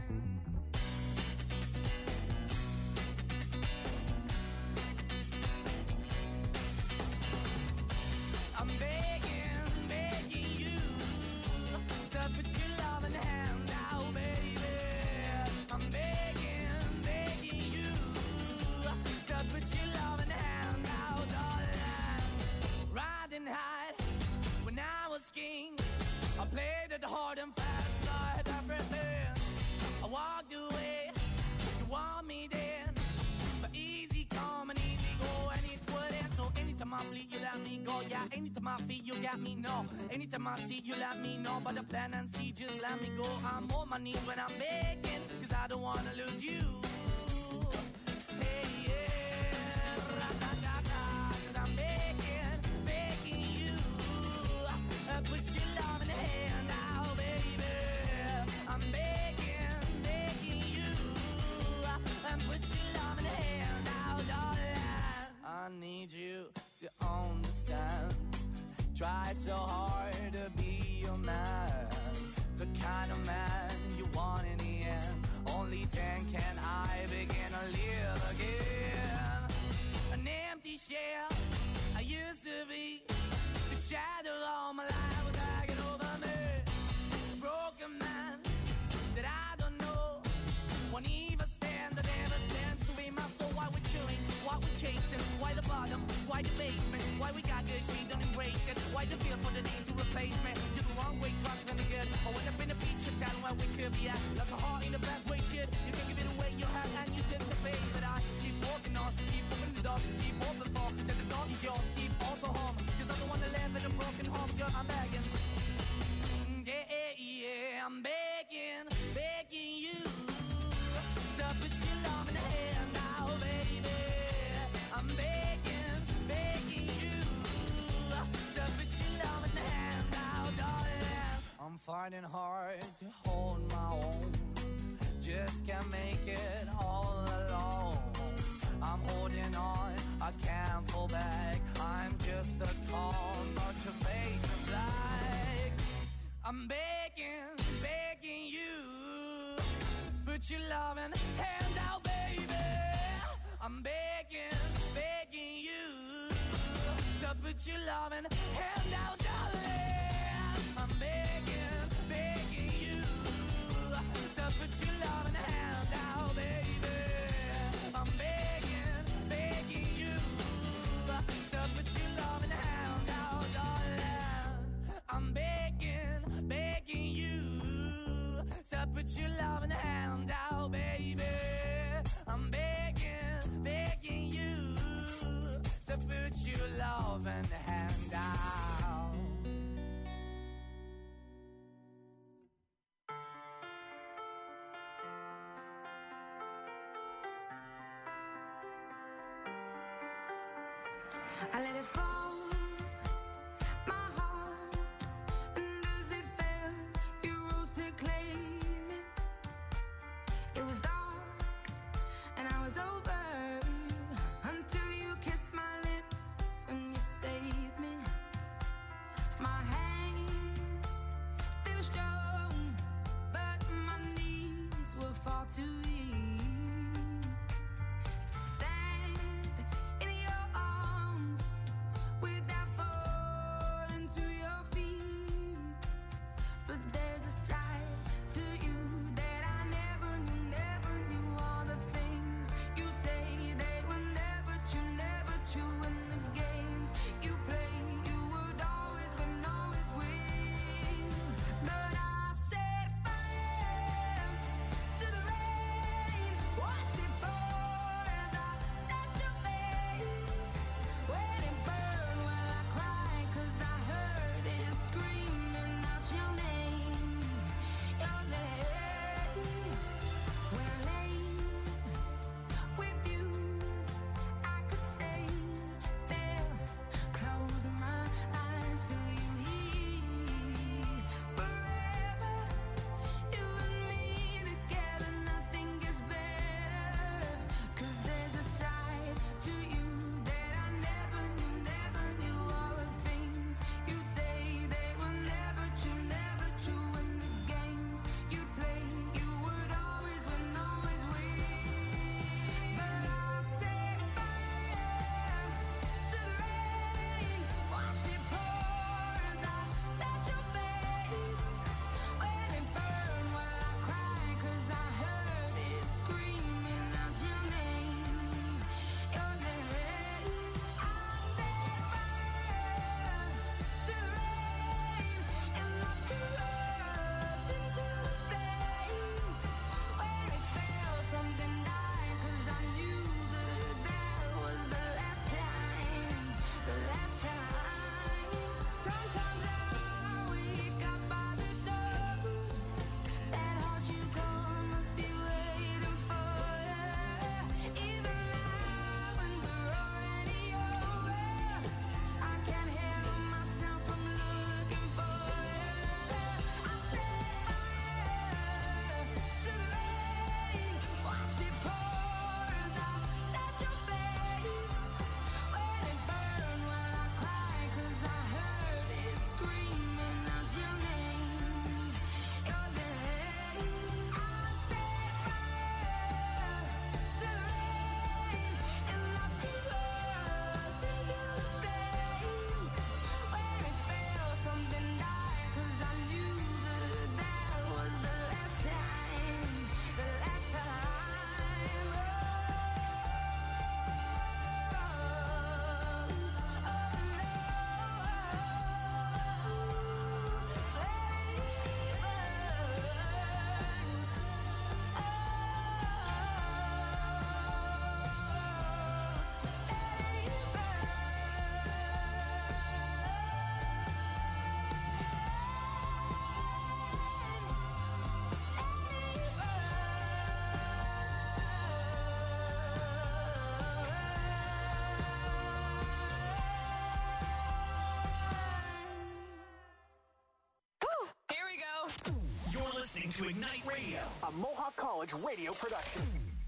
I'm begging, begging you to put your loving hand out, baby. I'm begging, begging you to put your loving hand out, darling. Riding high when I was king, I played it hard and fast, 'cause I had everything. I walked away, you want me then, but easy come and easy go, and it wouldn't. So anytime I bleed, you let me go. Yeah, anytime I feel, you got me, no. Anytime I see, you let me know. But the plan and see, just let me go. I'm on my knees when I'm begging, 'cause I don't wanna lose you. Hey, yeah, ra-da-da-da, 'cause I'm begging, begging you. Put your love in the hand out, baby. I'm begging, begging you. Put your love in the hand out, darling. I need you to understand. Try so hard to be your man, the kind of man you want in the end. Only then can I begin to live again. An empty shell I used to be, the shadow all my life was hanging over me. A broken man that I don't know, won't even stand, that never stands to be my soul. Why we're chilling, why we're chasing, why the bottom, why the basement, why we got good, she don't embrace it, why the feel for the need to replace me. You're the wrong way, trying to be good. I went up in the feature town where we could be at, like a heart in the best way, shit. You can give it away, you have, and you take the bait. But I keep walking on, keep opening the door, keep open for that the door is yours, keep also home, 'cause I don't wanna live in a broken home, girl, I'm begging. Yeah, yeah, I'm begging, begging you to put your love in the hand now, baby. I'm begging, begging you to put your love in the hand now, darling. I'm finding hard to hold my own, just can't make it all alone. I'm holding on, I can't fall back. I'm just a call, but your face is black. I'm begging, begging you, put your loving hand out, baby. I'm begging, begging you to put your loving hand out, darling. I'm begging, begging you to put your loving hand out, baby. I'm begging, begging you to put your loving hand out, darling. I'm begging, begging you to put your loving hand out, baby. I'm begging, begging you to put your loving hand out. I let it fall, my heart, and as it fell, you rose to claim it. It was dark, and I was over, until you kissed my lips and you saved me. My hands, they were strong, but my knees were far too weak. Stand in your arms to Ignite Radio, a Mohawk College radio production.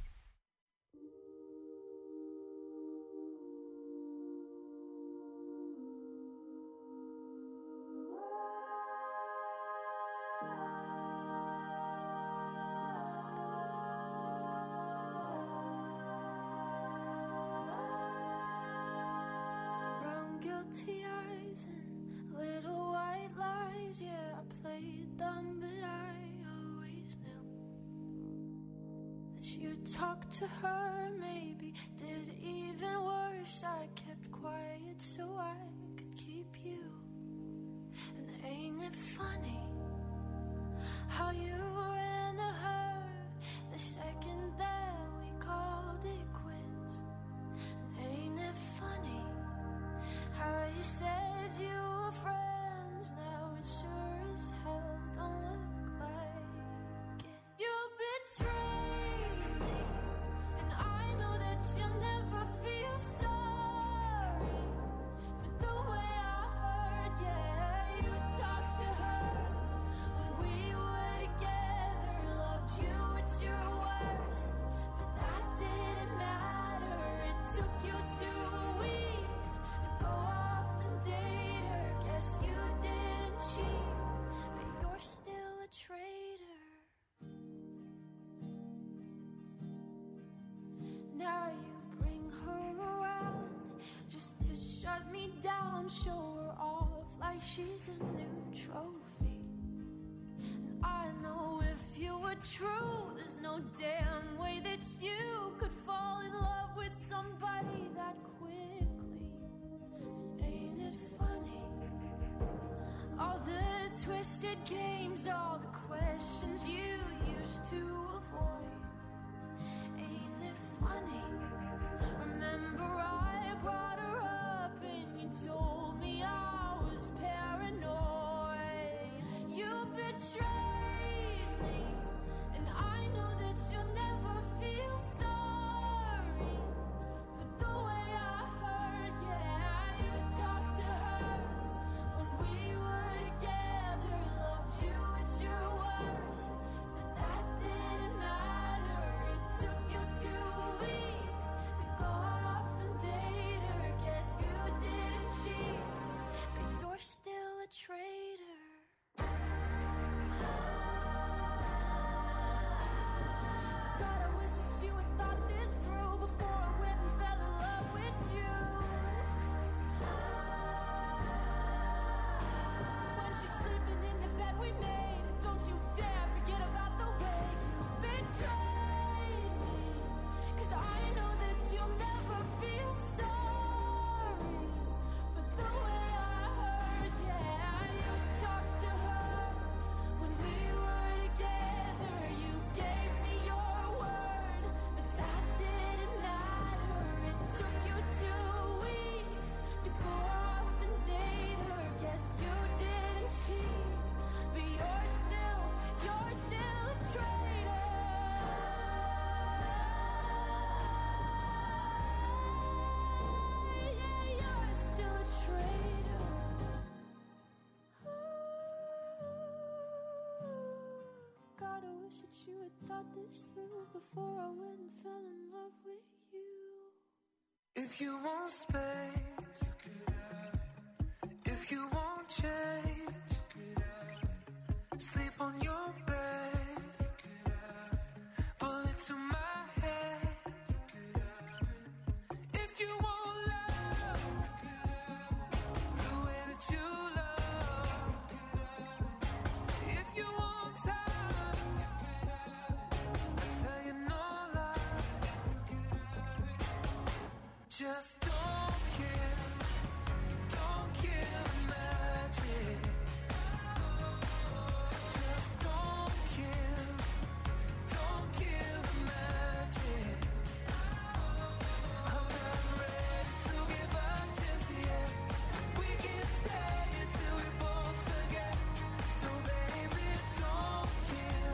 Brown guilty eyes and little white lies. Yeah, I played dumb, but I always knew that you'd talk to her. Maybe did even worse. I kept quiet so I could keep you. And ain't it funny how you ran to her the second that we called it quits? And ain't it funny how you said you were friends? Now it sure as hell don't look like it. You betrayed me, and I know that you'll never feel sorry for the way I hurt. Yeah, you talked to her when we were together, loved you at your worst, but that didn't matter. It took you 2 weeks to go off and date her. Guess you didn't cheat, but you're still a traitor. Now you bring her around just to shut me down, show her off like she's a new trophy. And I know if you were true, there's no damn way that you could fall in love with somebody that quickly. Ain't it funny? All the twisted games, all the questions you used to avoid. Ain't it funny? Remember I brought her up and you told me I was paranoid. You betrayed me, and I know that you'll never feel sorry for the way I hurt. Yeah, you talked to her when we were together, loved you at your worst, but that didn't matter. It took you 2 weeks to go off and date her. Guess you didn't cheat, but you're still a traitor. God, I wish that you had thought this through before I went and fell in love with you. When she's sleeping in the bed we made, don't you dare forget about the way you betrayed me. 'Cause I know that you'll never feel sorry for the way I hurt. Yeah, you talked to her when we were together. You gave me your word, but that didn't matter. It took you 2 weeks to go off and date her. Guess you didn't cheat, but you're still a traitor. Yeah, you're still a traitor. God, I wish that you had thought this through before I went and fell in love with you. If you want space, you could have it. If you want change, you could have it. Sleep on your bed, you could have it. Bullet to my head, you could have it. If you want love, you could have it. The way that you love, you could have it. If you want time, you could have it. I tell you no lie, you could have it. Just don't kill the magic. Just don't kill the magic. I'm not ready to give up just yet. We can stay until we both forget. So baby, don't kill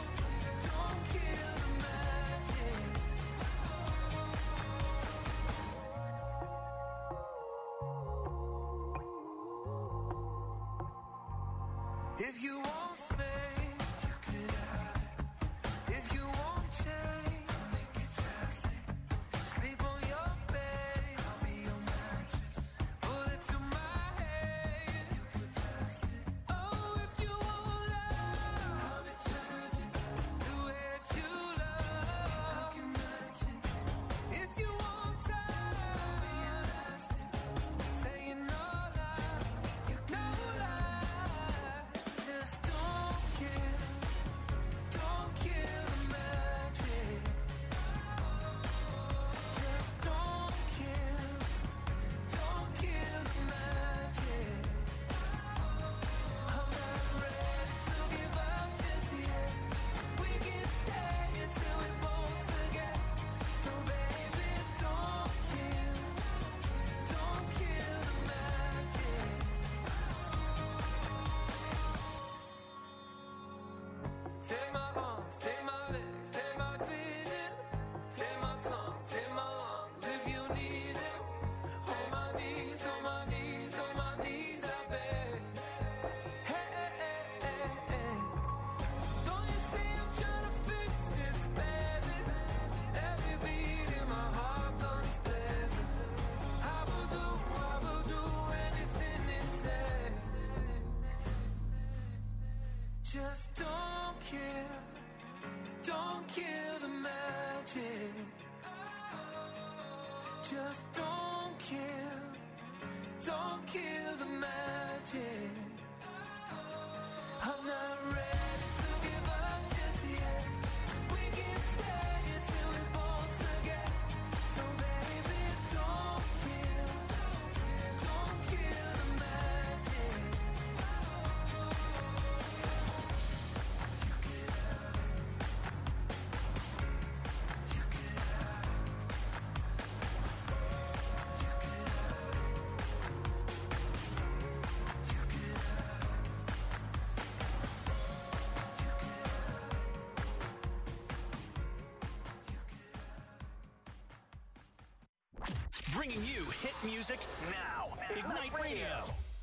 the magic. If you want space, you could have magic. Just don't kill the magic. I'm not ready to give up just yet. We can stay until we both forget. So baby, don't kill the magic. You get out. You get out. You get out. You get out. Bringing you hit music now. Ignite Radio.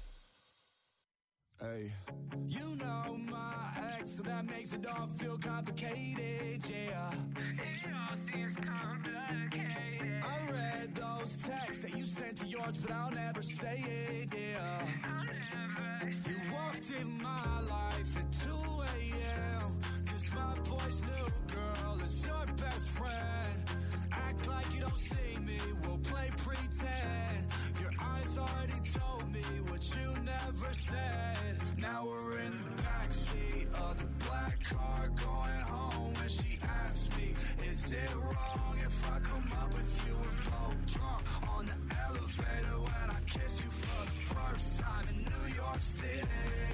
Hey, you know my ex, so that makes it all feel complicated, yeah. It all seems complicated. I read those texts that you sent to yours, but I'll never say it, yeah. I'll never say it. You walked in my life at 2 a.m. Cause my boy's new girl is your best friend. Act like you don't see me, we'll play pretend. Your eyes already told me what you never said. Now we're in the backseat of the black car going home. And she asked me, is it wrong if I come up with you? We're both drunk on the elevator when I kiss you for the first time in New York City.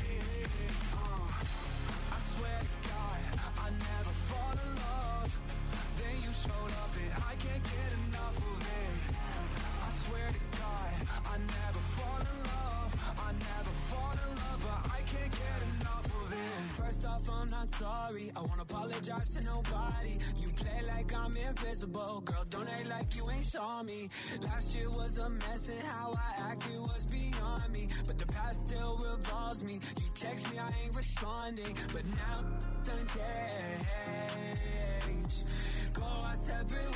I swear to God, I never fall in love. Then you showed up and I can't get enough of it. I swear to God, I never fall in love. I never fall in love, but I can't get enough of it. First off, I'm not sorry. I won't apologize to nobody. You play like I'm invisible. Girl, don't act like you ain't saw me. Last year was a mess and how I acted was beyond me. But the past still revolves me. You text me, I ain't responding. But now done change. Go our separate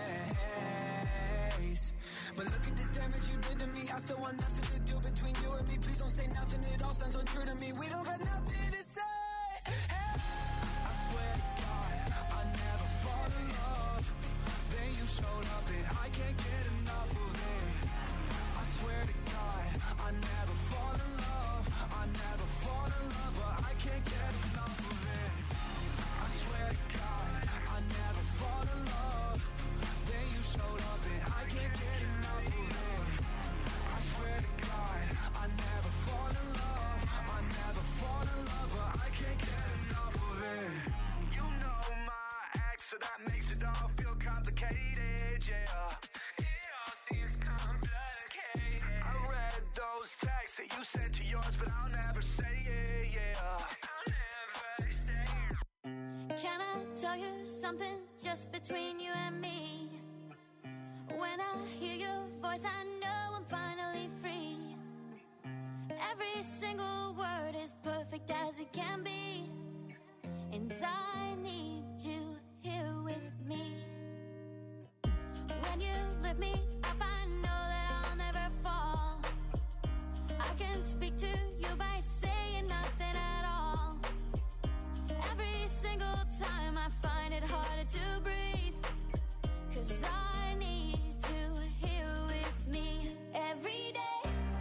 ways. But look at this damage you did to me. I still want nothing to do between you and me. Please don't say nothing, it all sounds untrue to me. We don't got nothing to say. Hey. I swear to God, I never fall in love. Then you showed up and I can't get enough of it. I swear to God, I never fall in love. I never fall in love, but I can't get enough of it. I swear to God, I never fall in love. Then you showed up and I can't get enough of it. I swear to God, I never fall in love. I never fall in love, but I can't get enough of it. You know my ex, so that makes it all feel complicated, yeah. It all seems complicated. I read those texts that you sent to yours, but I'll never say it, yeah. I'll never say it. Can I tell you something just between you and me? When I hear your voice, I know I'm finally free. Every single word is perfect as it can be. And I need you here with me. When you lift me up, I know that I'll never fall. I can speak to you by saying nothing at all. Every single time I find it harder to breathe. 'Cause I need you here with me every day.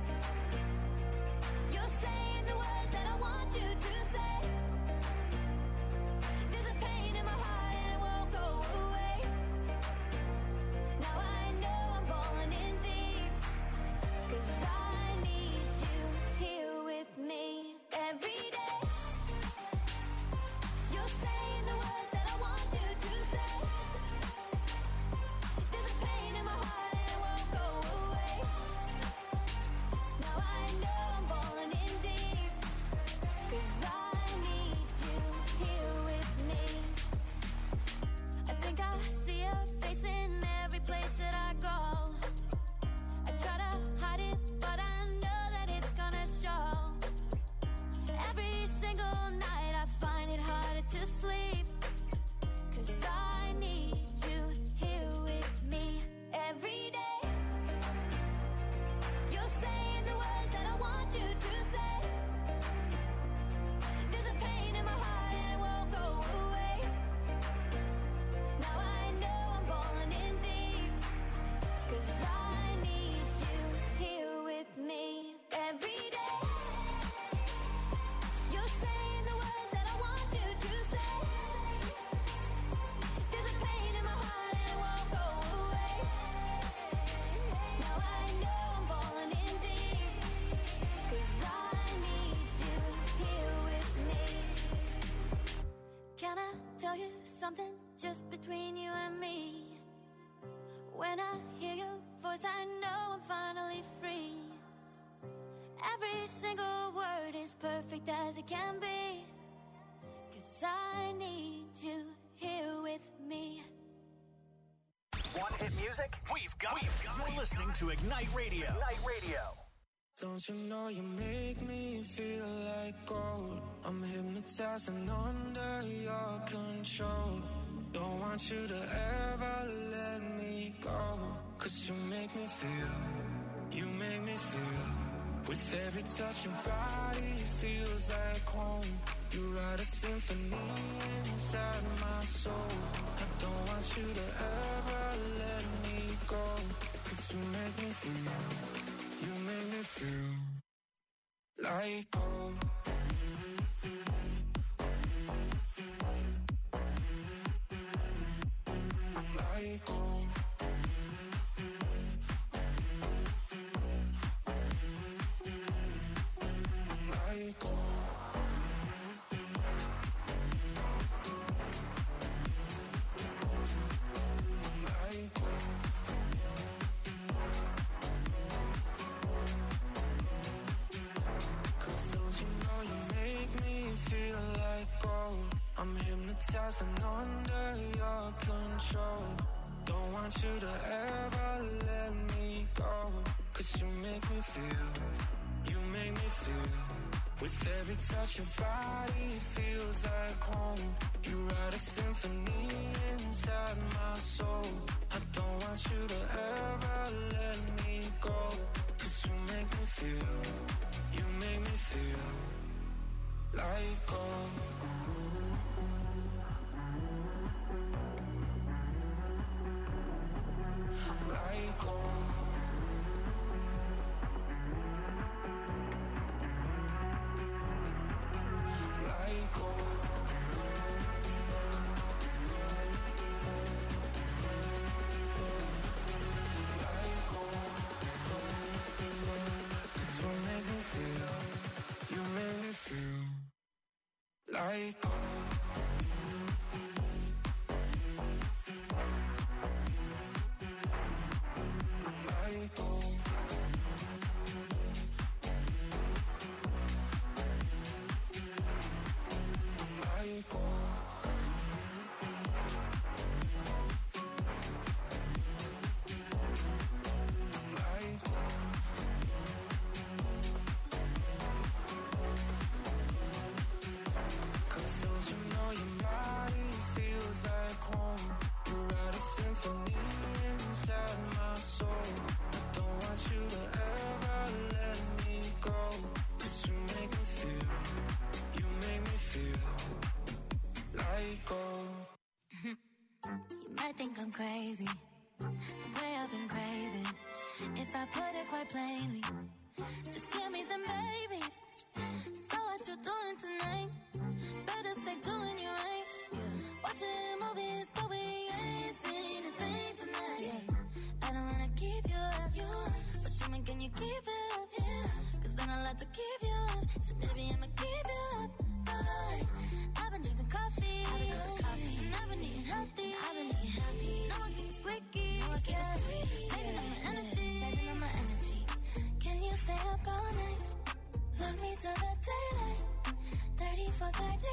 You're saying the words that I want you to say. There's a pain in my heart and it won't go away. Now I know I'm falling in deep. 'Cause I need you here with me every day. You're saying the words that I want you to say. There's a pain in my heart and it won't go away. Now I know I'm falling in deep. 'Cause I need you here with me. I think I see your face in every place that I go. I try to hide it, but I know that it's gonna show. Every single night I find it harder to sleep. 'Cause I need you here with me every day. You're saying the words that I want you to say. There's a pain in my heart and it won't go away. Now I know something just between you and me. When I hear your voice, I know I'm finally free. Every single word is perfect as it can be. 'Cause I need you here with me. Want hit music? We've got it. You're listening to Ignite Radio. Ignite Radio. Don't you know you make me feel like gold? I'm hypnotized and under your control. Don't want you to ever let me go. 'Cause you make me feel, you make me feel. With every touch your body feels like home. You write a symphony inside my soul. I don't want you to ever let me go. 'Cause you make me feel, you make me feel like gold. Like gold. Like gold. I'm hypnotized and under your control. Don't want you to ever let me go. 'Cause you make me feel, you make me feel. With every touch your body feels like home. You write a symphony inside my soul. I don't want you to ever let me go. 'Cause you make me feel, you make me feel like gold. Like gold. Like gold. Like gold. 'Cause you make me feel, you make me feel like gold. Like gold. Like gold. Like gold. 'Cause don't you know your body feels like home? You write a symphony inside my soul. I don't want you to ever let me go. 'Cause you make me feel, you make me feel like gold. You might think I'm crazy, the way I've been craving. If I put it quite plainly, just give me them babies. So what you doing tonight? Better stay doing you right. Watching movies, but we ain't seen a thing tonight. I don't wanna keep you up, but show me, can you keep it up? 'Cause then I like to keep you up. So maybe I'ma keep you up. I've been drinking coffee, and I've been eating healthy. No one keeps squeaky, saving up my energy. Can you stay up all night? Love me till the daylight. 30 for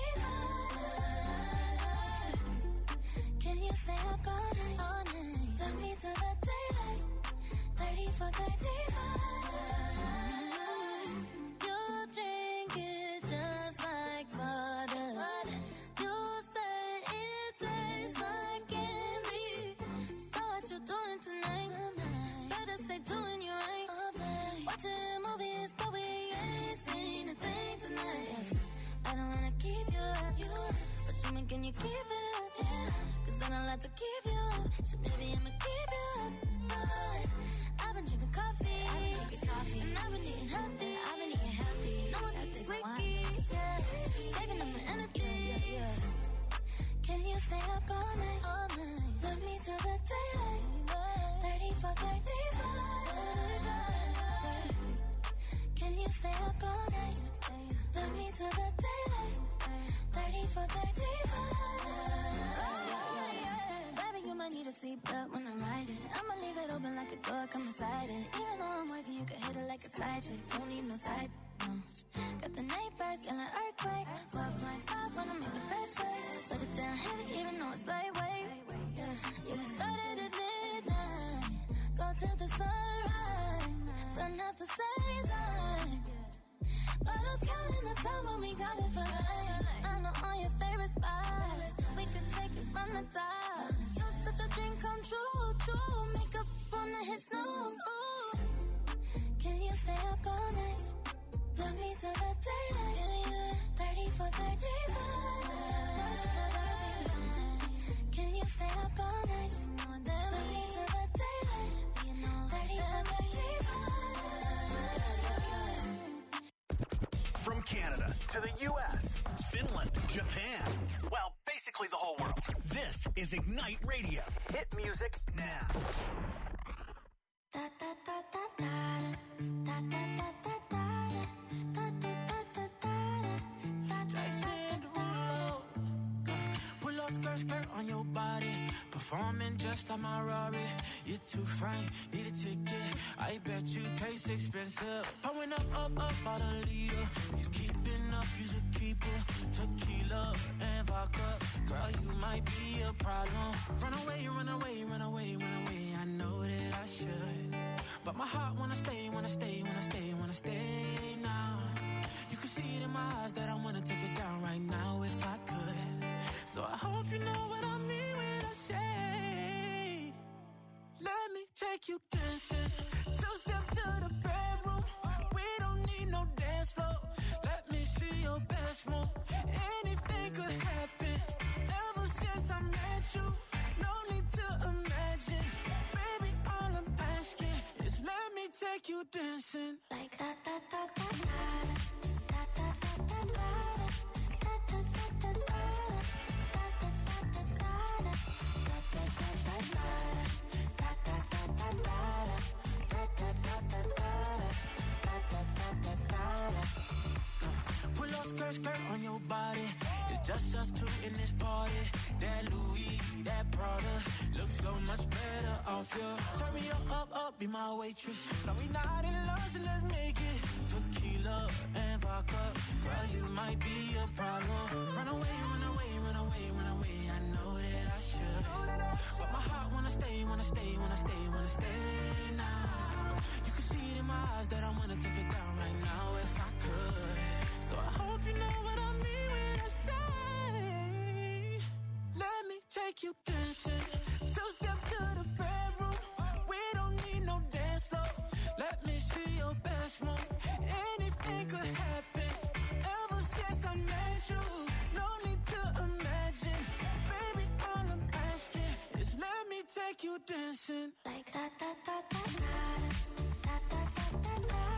35. Can you stay up all night? Love me till the daylight. 30 for 35. You drink it just like water. You say it tastes like candy. So what you doing tonight? Better stay doing you right. Watching movies, but we ain't seen a thing tonight. I don't wanna keep you up, but show me, can you keep it up? 'Cause then I like to keep you up. So maybe I'ma keep you up. I've been drinking coffee, and I've been eating healthy. No one keeps squeaky, saving up my energy. Can you stay up all night? Love me till the daylight. 30 for 35. Can you stay up all night? Love me till the daylight. 30 for 35. seatbelt when I ride it. I'ma leave it open like a door, come inside it. Even though I'm wifey, you can hit it like a side chick. Don't need no side, no. Got the night birds, feeling earthquake. 4.5 when I make the best shake. Put it down heavy, even though it's lightweight. Yeah, we started at midnight. Go till the sunrise. Done at the same time. But I was counting the time when we got it for life. I know all your favorite spots. We could take it from the top. You're such a dream come true, true. Makeup on the hit snooze. Ooh. Can you stay up all night? Love me till the daylight. 30 for 35. Can you stay up all night? Love me till the daylight. 30 for 35. From Canada to the U.S., Finland, Japan, well, basically the whole world. This is Ignite Radio. Hit music now. Pull up skirt on your body. Performing just like my Rari. You're too fine, need a ticket. I bet you taste expensive. Pouring up, about a liter. If you keeping up, you should keep it. Tequila and vodka. Girl, you might be a problem. Run away, run away, run away, run away. I know that I should. But my heart wanna stay, wanna stay, wanna stay, wanna stay now. You can see it in my eyes that I wanna take it down right now if I could. So I hope you know what I mean when I say, let me take you dancing. Two-step to the bedroom. We don't need no dance floor. Let me see your best move. Anything could happen. Ever since I met you, no need to imagine. Baby, all I'm asking is let me take you dancing. Like da da da da da da da da da Pull up skirt on your body. It's just us two in this party. That Louis, that Prada looks so much better off you. Turn me up, be my waitress. No, we not in love, so let's make it. Tequila and vodka. Girl, you might be a problem. Run away, run away, run away, run away. I know that I should. But my heart wanna stay, wanna stay, wanna stay, wanna stay now. You can see it in my eyes that I wanna take it down right now if I could. So I hope you know what I mean when I say, let me take you dancing. Two-step to the bedroom. We don't need no dance floor. Let me see your best move. Anything could happen. Ever since I met you, no need to imagine. Baby, all I'm asking is let me take you dancing. like da da da da da da da da da.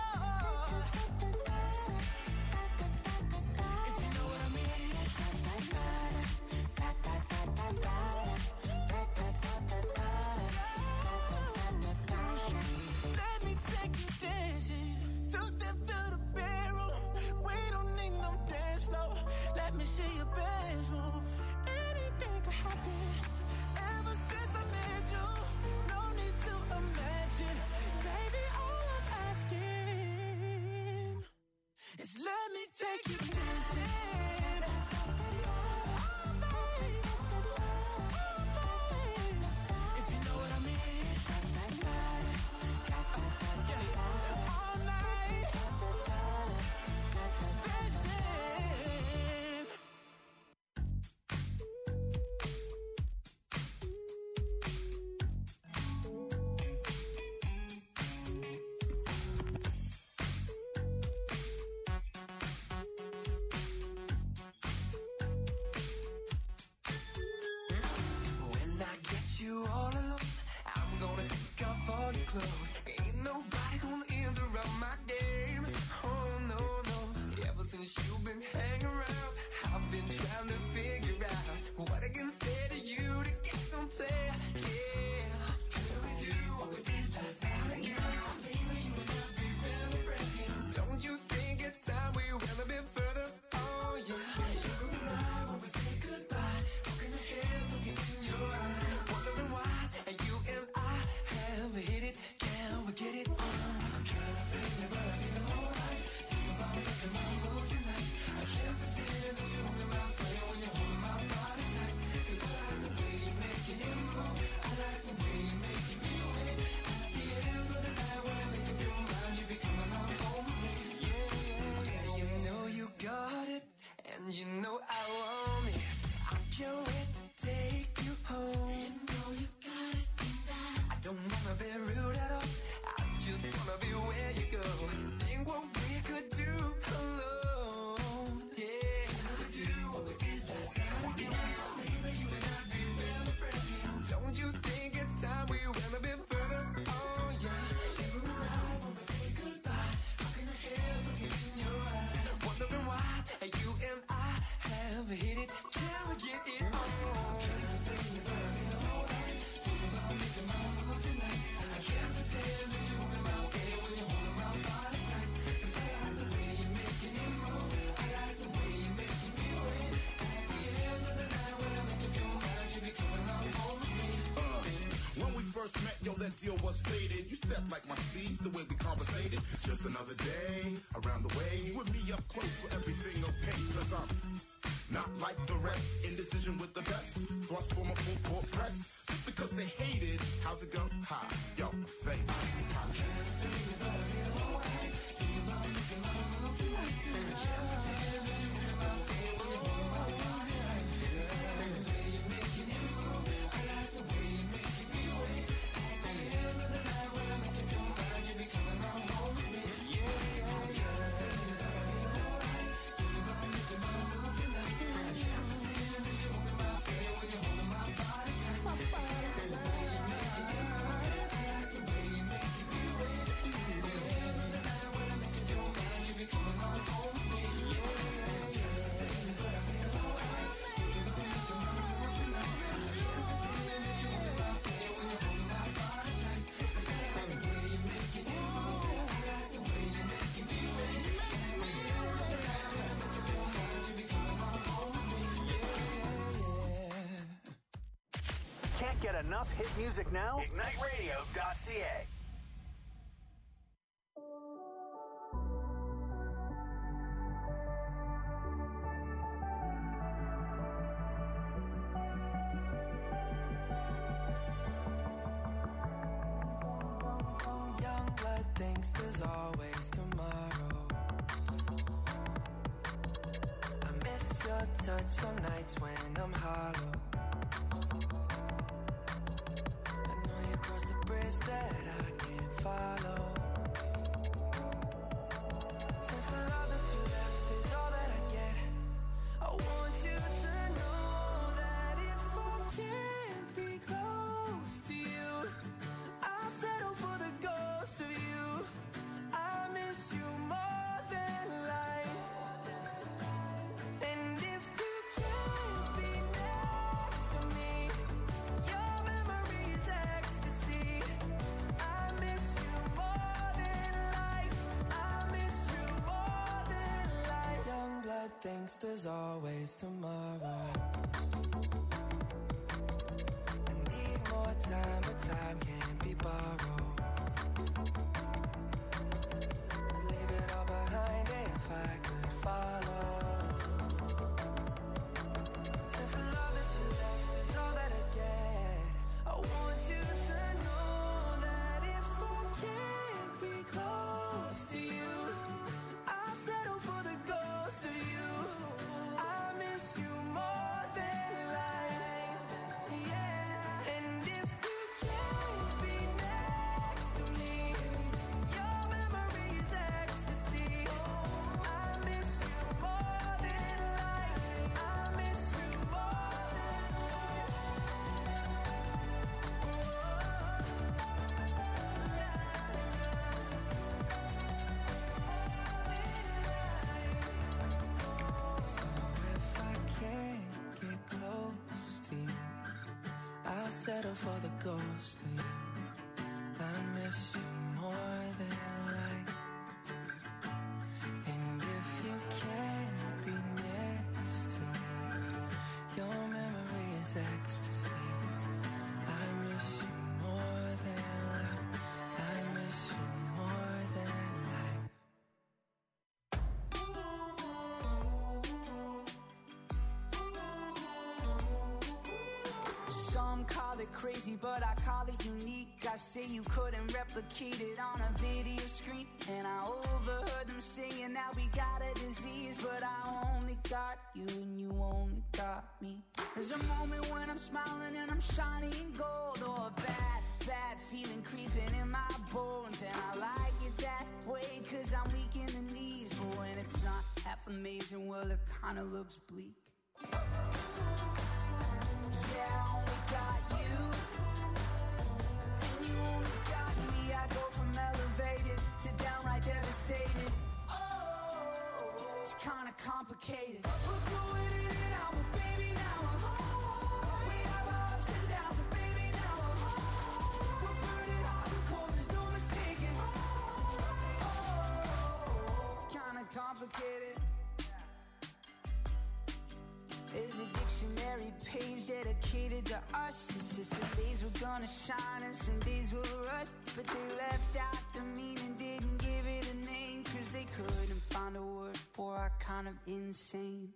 If you know what I mean. Let me take you dancing. Two-step to the bedroom. We don't need no dance floor. Let me see your best move. Anything could happen. Ever since I met you, no need to imagine. Baby, all I'm asking is let me take you dancing. If you know what I mean. Yeah. All night. Dancing. When I get you all alone, I'm gonna take off all your clothes. Ain't nobody gonna interrupt my game. Oh no, no. Ever since you've been hanging around, I've been trying to figure out what I can say to you to get some play. Yeah. Can we do what we did last night again? Baby, you and I be really breaking. Don't you think it's time we went a bit further? Oh yeah. You and I when we say goodbye, looking ahead, looking in your eyes, wondering why first met, yo, that deal was stated. You stepped like my steez, the way we conversated. Just another day, around the way. With me up close for everything, okay? Cause I'm not like the rest. Indecision with the best. Thrust for my full court press. Just because they hated, how's it go? Ha, yo, fake. Can't get enough hit music now? IgniteRadio.ca. Young blood thinks there's always tomorrow. I miss your touch on nights when I'm hollow. Cross the bridge that I can't follow. Since the love that you left is all that I get, I want you to know that if I can't be close to you, I'll settle for the ghost of you. I miss you more than life. And if you can't be next to me, your memory is ecstasy. I miss you more than life. I miss you more than life. Young blood thinks there's always tomorrow. I need more time, but time can't be borrowed. I'd leave it all behind if I could follow. Since the love that you left is all that I get, I want you to know that if I can't be close to you, I'll settle for the ghost of you. I miss you more than life, yeah. And if you can't be next to me, your memory is ecstasy. I miss you more than life. I miss you more than life. So if I can't get close to you, I'll settle for the ghost of you. I miss you more than life. And if you can't be next to me, your memory is ecstasy. I miss you more than life. I miss you more than life. Some call it crazy, but I call it unique. I say you couldn't replicate it on a video screen. And I overheard them saying that we got a disease, but I only got you and you only got me. There's a moment when I'm smiling and I'm shining in gold, or a bad feeling creeping in my bones. And I like it that way, cause I'm weak in the knees. But when it's not half amazing, well, it kinda looks bleak. Yeah, I only got you, and you only got me. I go from elevated to downright devastated. Oh, it's kinda complicated. We're going in and out, but baby, now we're home. We have our ups and downs, but baby, now we're home. We're burning hot and cold, there's no mistaking. Oh, it's kinda complicated. There's a dictionary page dedicated to us. It's just the days we're sun is shining, some days will rush, but they left out the meaning, didn't give it a name, cause they couldn't find a word for our kind of insane.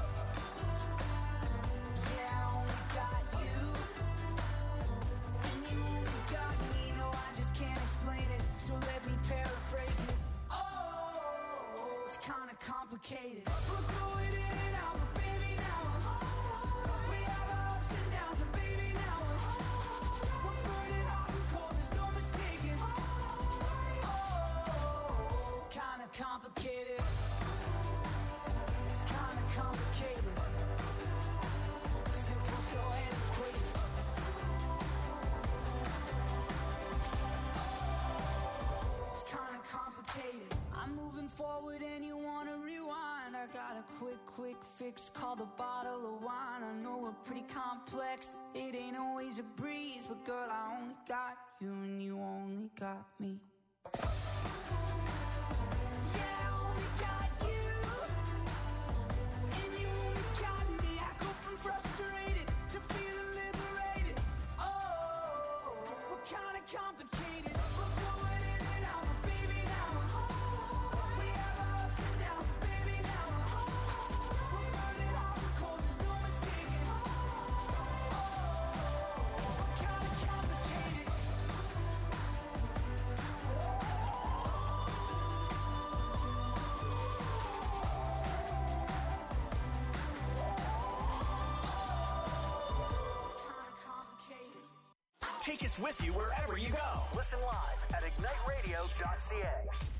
Yeah, I only got you, and you only got me. No, I just can't explain it, so let me paraphrase it. Oh, it's kinda complicated. We're going in and out, but baby now we have our ups and downs, but baby now we're burning hot and cold, there's no mistaking. Oh, it's kinda complicated. It's kinda complicated. Simple, so antiquated. It's kinda complicated. I'm moving forward and you wanna rewind. I got a quick fix called a bottle of wine. I know we're pretty complex, it ain't always a breeze, but girl, I only got you and you only got me. Yeah, I only got you, and you only got me. I go from frustrated to feeling liberated. Oh, we're kinda complicated. We're going in and out, but baby now we have our ups and downs, but baby now we're burning hot and cold, there's no mistaking. Oh, we're kinda complicated. It's kinda complicated. Take us with you wherever you go. Listen live at igniteradio.ca.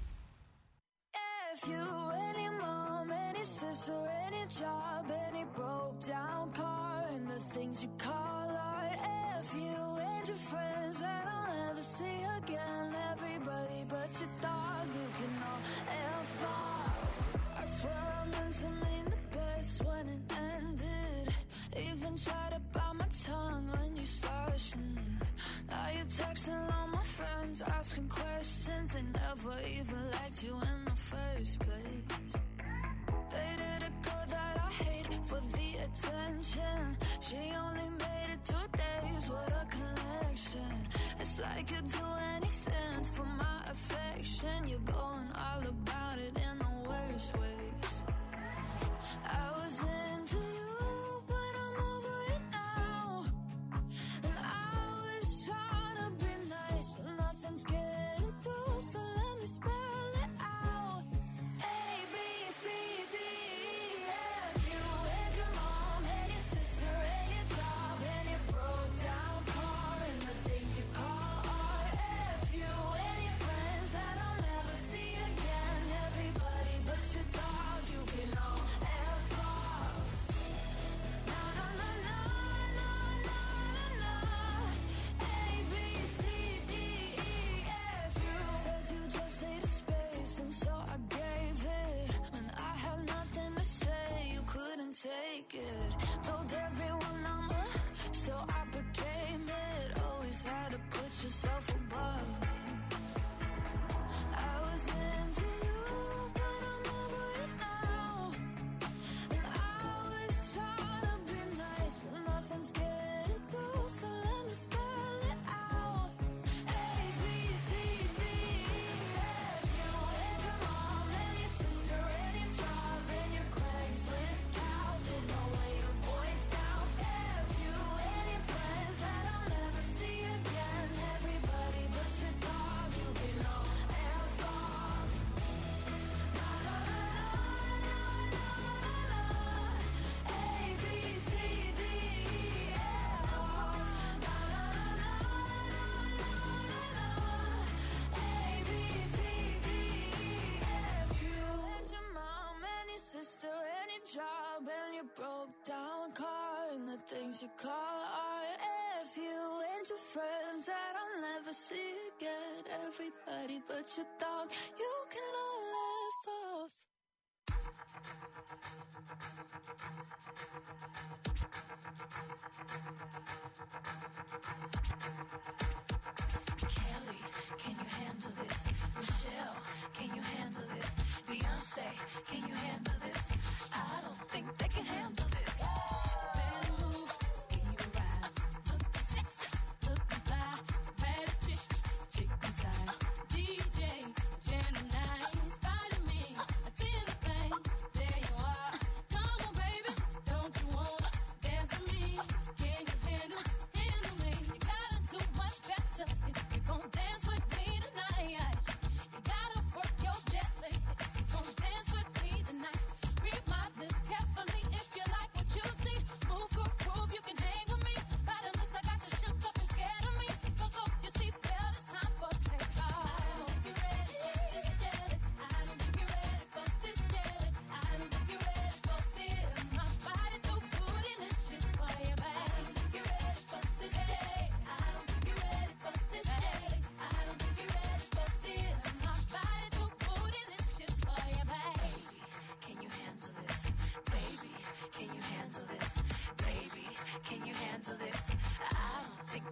If you, any mom, any sister, any job, any broke down car, and the things you call art. If you and your friends that I'll never see again, everybody but your dog, you can all F off. I swear I meant to mean the best when it ended. Even tried to bite my tongue when you started. Now you're texting all my friends, asking questions. They never even liked you in the first place. Dated a girl that I hate for the attention. She only made it 2 days with a connection. It's like you'd do anything for my affection. You're going all about it in the worst ways. I was into you, but I'm over it now. And I was trying to be nice, but nothing's getting through, so let me spell it out. A, B, C, D, E, F. You and your mom and your sister and your job and your broke down car and the things you call art. F you and your friends that I'll never see again. Everybody but your dog, you can all F off. Na na na na na na na na. A, B, C, D, E, F. You said you just needed space, and so I gave it. When I had nothing to say, you couldn't take it. Told everyone I'm a, so I became it. Always had to put yourself above me. I was into you, but I'm over it now. And I was trying to be nice, but nothing's getting through, so let me spell it out. A, B, C, D, E, F. You and your mom and your sister and your job and your Craigslist couch and the way your voice sounds. F you and your friends that I'll never see again. Everybody but your dog, you can all F off. Na na na na na na na. A, B, C, D, E, F off. Na na na na na na na. A, B, C, D, E, F. You and your mom and your sister and your job and your broke down car and the things you call art. F you and your friends that I'll never see again. Everybody but your dog, you can all laugh off. Kelly, can you handle this? Michelle, can you handle this? Beyonce, can you handle this? I don't think they can handle this. Better move, can you ride? Look sexy, look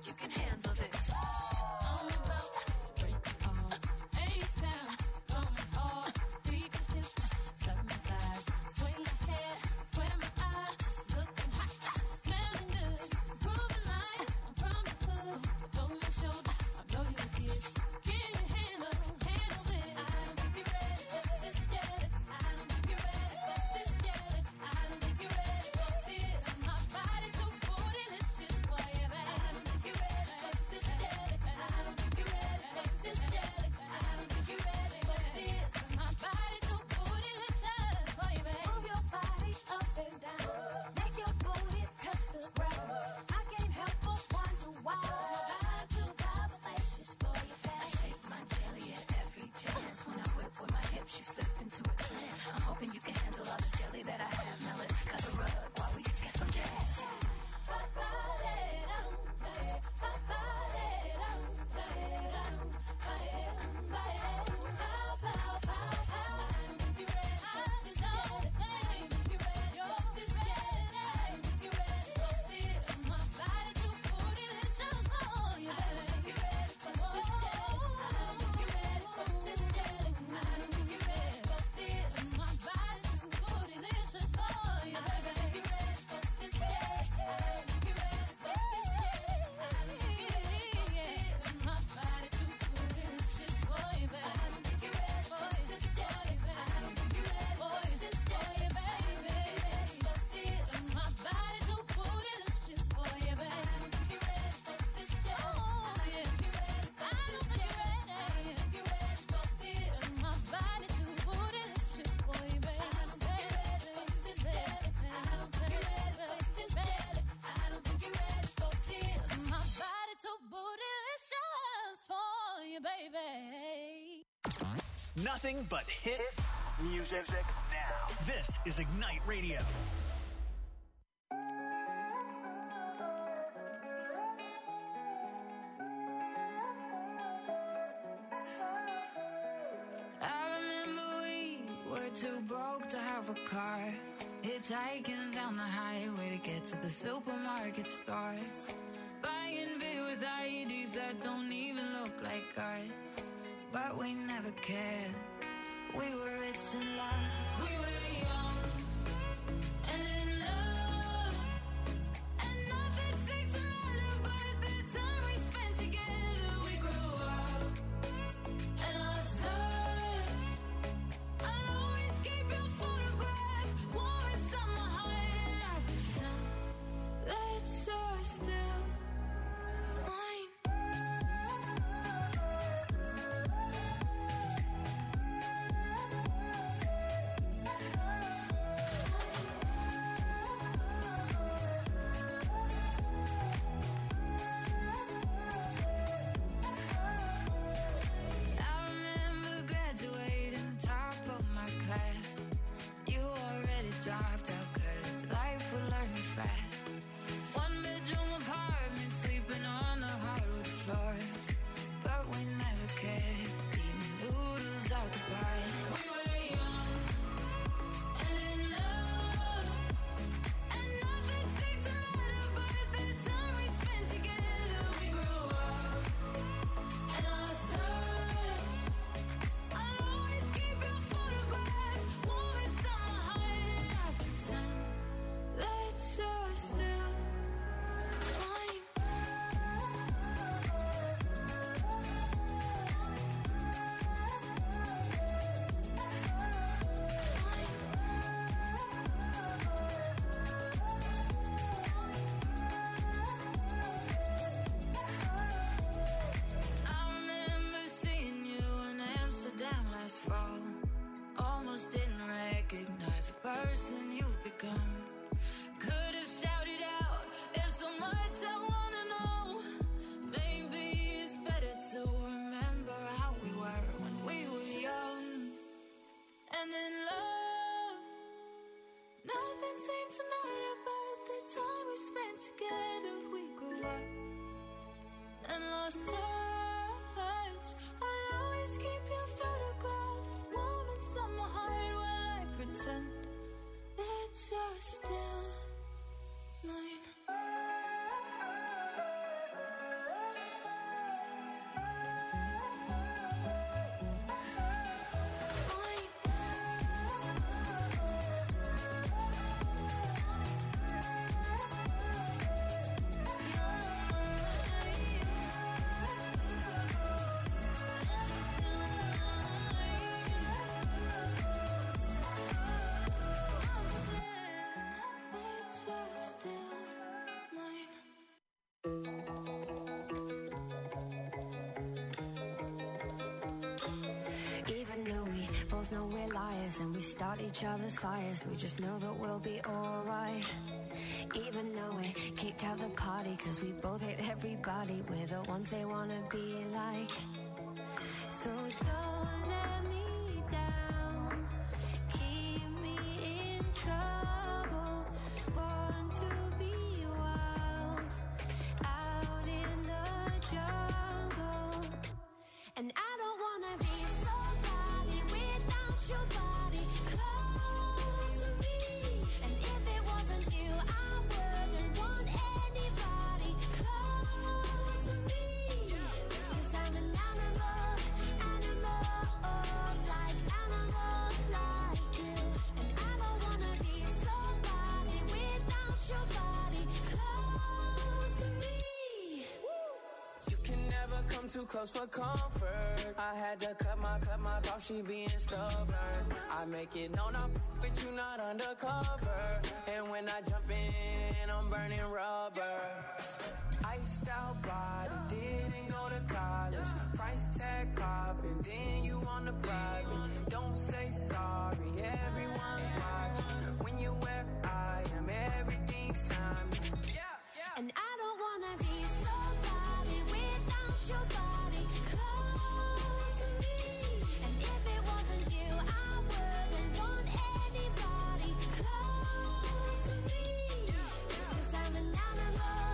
you can handle this. I'm about to break it all. Ace down, going hard. Deep in hips, step my thighs. Swing my hair, square my eyes. Looking hot, smelling good. Proving like I'm from the hood. Over my shoulder, I blow you a kiss. Can you handle this? I don't think you're ready for this jelly. I don't think you're ready for this jelly. I don't think you're ready for this. My body too bootylicious for you, babe. I don't think you're ready for this jelly. I don't think you're ready for this jelly. I don't think you're ready for this. My body too bootylicious for you, babe. Move your body up and down. Make your booty touch the ground. I can't help but wonder why. My vibe too vivacious for you, I babe. shake my jelly at every chance. When I whip with my hips, she slip into a trance. I'm hoping you can handle all this jelly that I have. Now let's cut the rug while we get some jazz. Nothing but hit music now. This is Ignite Radio. I remember we were too broke to have a car. Hitchhiking down the highway to get to the supermarket store. Buying beer with IEDs that don't even look like ours. But we never cared. We were rich in love. We were young and in love. And nothing seemed to matter but the time we spent together. We grew up and lost touch. I'll always keep your photograph warm inside my heart. And I pretend that you're still mine. I remember graduating top of my class. You already dropped out 'cause life would learn me fast. One bedroom apartment, sleeping on the hardwood floor. But we never cared, eating noodles out the pot. We were young and in love. And nothing seemed to matter but the time we spent together. We grew up and lost touch. I'll always keep your photograph warm inside my heart. And I pretend that you're still mine. I remember seeing you in Amsterdam last fall. Almost didn't recognize the person you've become. Could have shouted out, there's so much I wanna know. Maybe it's better to remember how we were when we were young and in love. Nothing seemed to matter but the time we spent together. We grew up and lost touch. I'll always keep your photograph warm inside my heart while I pretend that you're still mine. Even though we both know we're liars and we start each other's fires, we just know that we'll be alright. Even though we kicked out the party cause we both hate everybody, we're the ones they wanna be like. So don't let me down, keep me in trouble, born to be wild, out in the jungle. And I don't wanna be somebody without your body close to me. And if it wasn't you, I wouldn't want anybody close to me. Cause I'm an animal, like you. And I don't wanna be somebody without your body close to me. You can never come too close for comfort. I had to cut my off, she being stubborn. I make it known I'm with you, not undercover. And when I jump in, I'm burning rubber. Iced out body, didn't go to college. Price tag popping, then you on the private. Don't say sorry, everyone's watching. When you're where I am, everything's timeless. And I don't wanna be somebody without your body close to me. And if it wasn't you, I wouldn't want anybody close to me. Cause I'm an animal,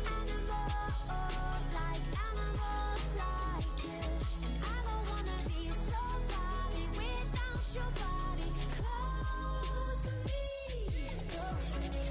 like you. And I don't wanna be somebody without your body close to me. Close to me.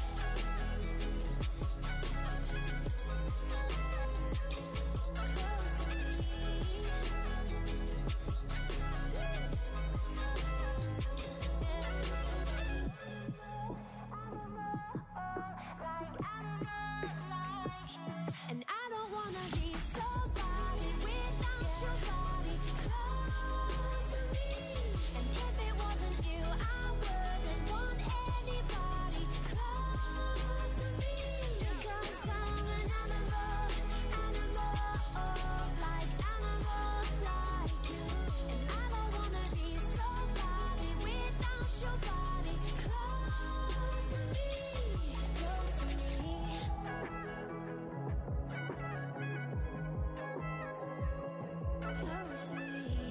And I don't wanna be somebody without your body close to me. And if it wasn't you, I wouldn't want anybody close to me. Because I'm an animal, like you. And I don't wanna be somebody without your body close to me. Close to me. Close to me.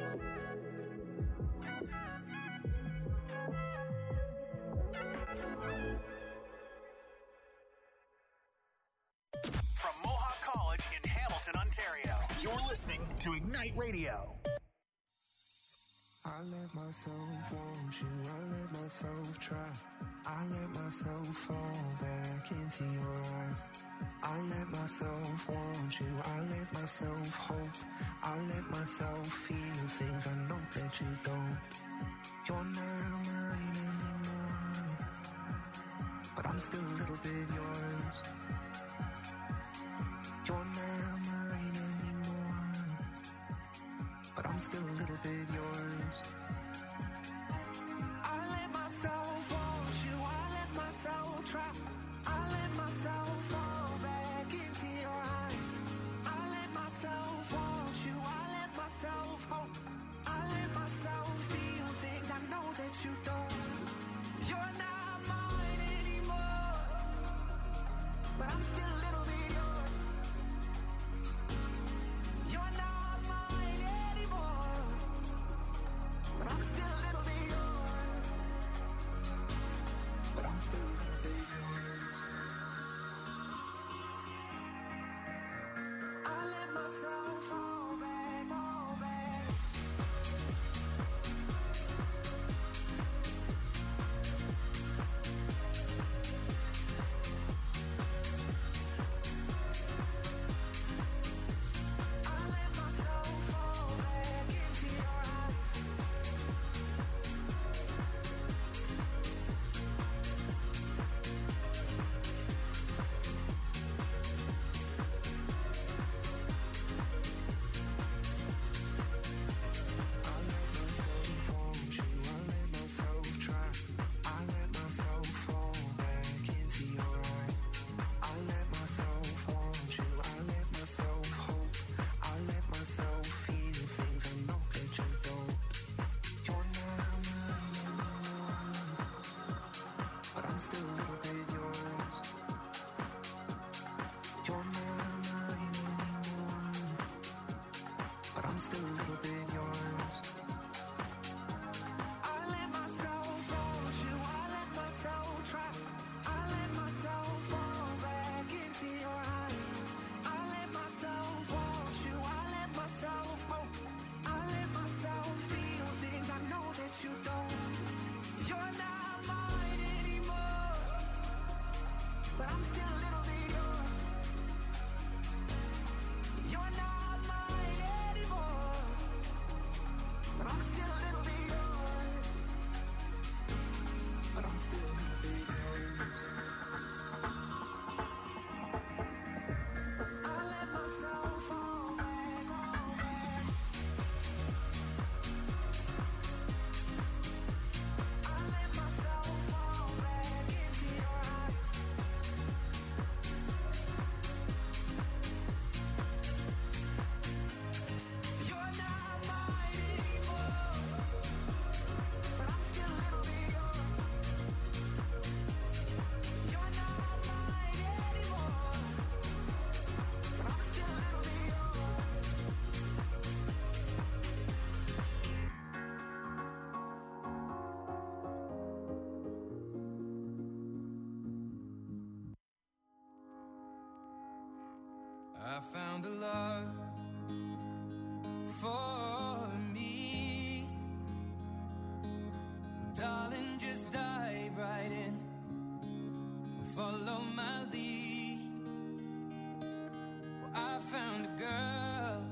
From Mohawk College in Hamilton, Ontario, you're listening to Ignite Radio. I let myself want you, I let myself try. I let myself fall back into your eyes. I let myself want you, I let myself hope. I let myself feel things I know that you don't. You're not mine anymore, but I'm still a little bit yours. You're not mine anymore, but I'm still a little bit yours. I let myself want you, I let myself try. I let myself fall back into your eyes. I let myself want you, I let myself hope. I let myself feel things I know that you don't. You're not mine anymore, but I'm still a little bit yours. You're not mine anymore, I found a love for me. Darling, just dive right in. Follow my lead. Well, I found a girl,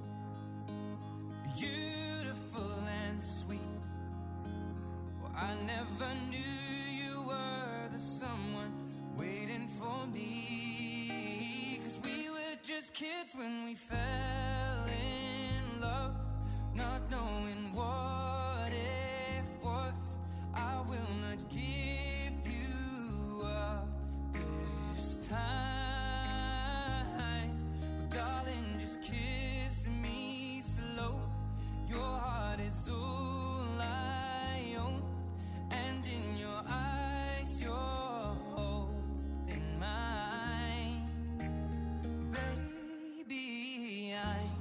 beautiful and sweet. Well, I never knew you were the someone waiting for me. 'Cause we were just kids when we fell in love, not knowing what it was. I will not give you up this time. Darling, just kiss me slow. Your heart is all I own, and in your eyes you're holding mine. Baby, I'm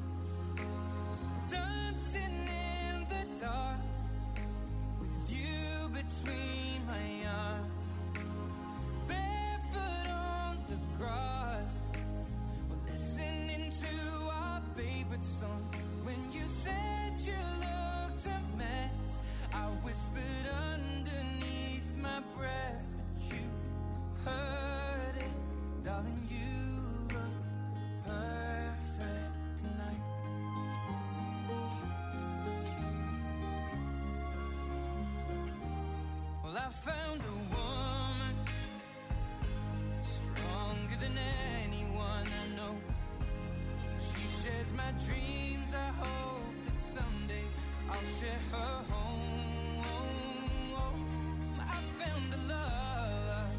dancing in the dark with you between my arms, barefoot on the grass. We're listening to our favorite song. When you said you looked a mess, I whispered underneath my breath, but you heard it. Darling, you look perfect tonight. Well, I found a woman stronger than anyone I know. She shares my dreams. I hope that someday I'll share her home. I found a love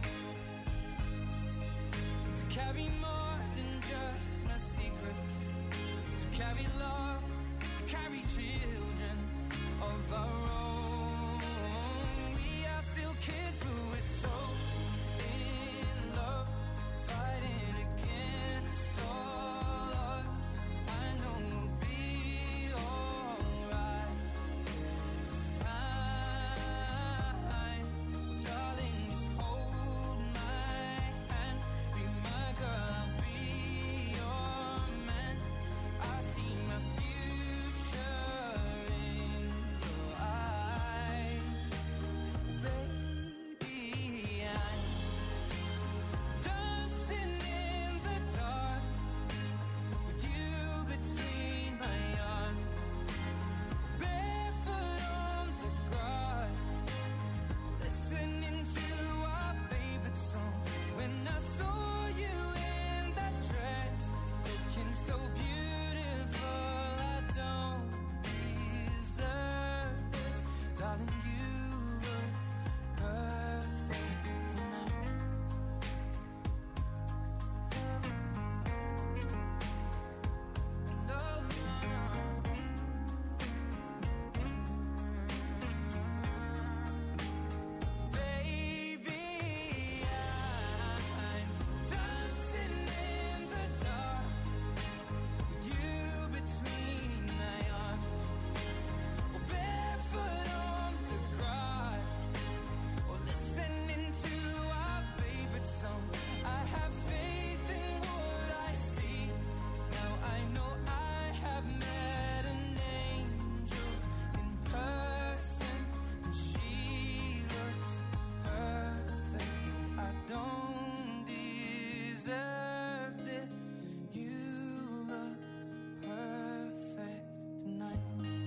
to carry more than just my secrets, to carry love, to carry children of our own. We are still kids, but we're so in love, fighting against all odds. I know we'll be alright this time. Darling, just hold my hand, be my girl, I'll be your man. I see my future in your eyes. Baby, I'm dancing in the dark with you between my arms, barefoot on the grass, listening to our favorite song. When I saw you in that dress, looking so beautiful, I don't deserve this. Darling, you look perfect tonight. No, baby, I'm dancing in the dark with you between my arms, or barefoot on the grass, or listening to our favorite song. I have faith in what I see. Now I know I have met an angel in person, and she looks perfect. I don't deserve this. You look perfect tonight.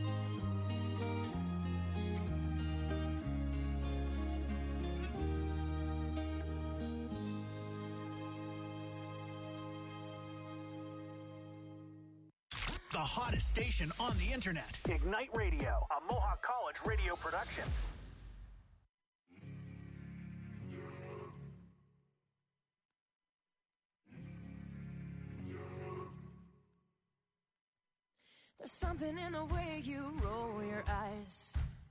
The hottest station on the internet. Ignite Radio, a Mohawk College radio production. There's something in the way you roll your eyes,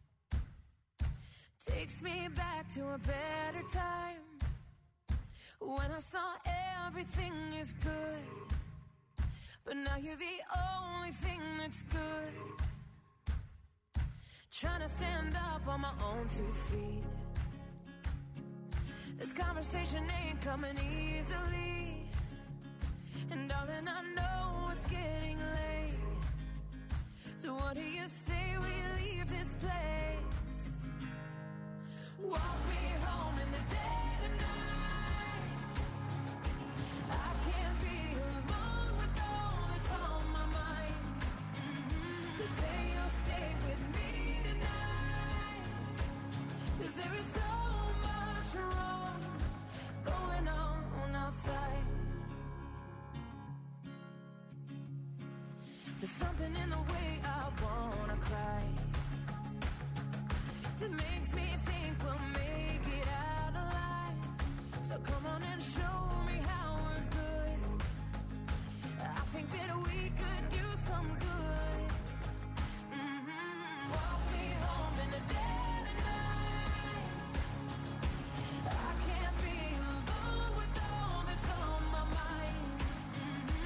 takes me back to a better time, when I saw everything is good, but now you're the only thing that's good. Trying to stand up on my own 2 feet. This conversation ain't coming easily, and darling, I know place. Walk me home in the dead of night. I can't be alone with all that's on my mind. So say you'll stay with me tonight. 'Cause there is so much wrong going on outside. There's something in the way I wanna cry that makes me think we'll make it out alive. So come on and show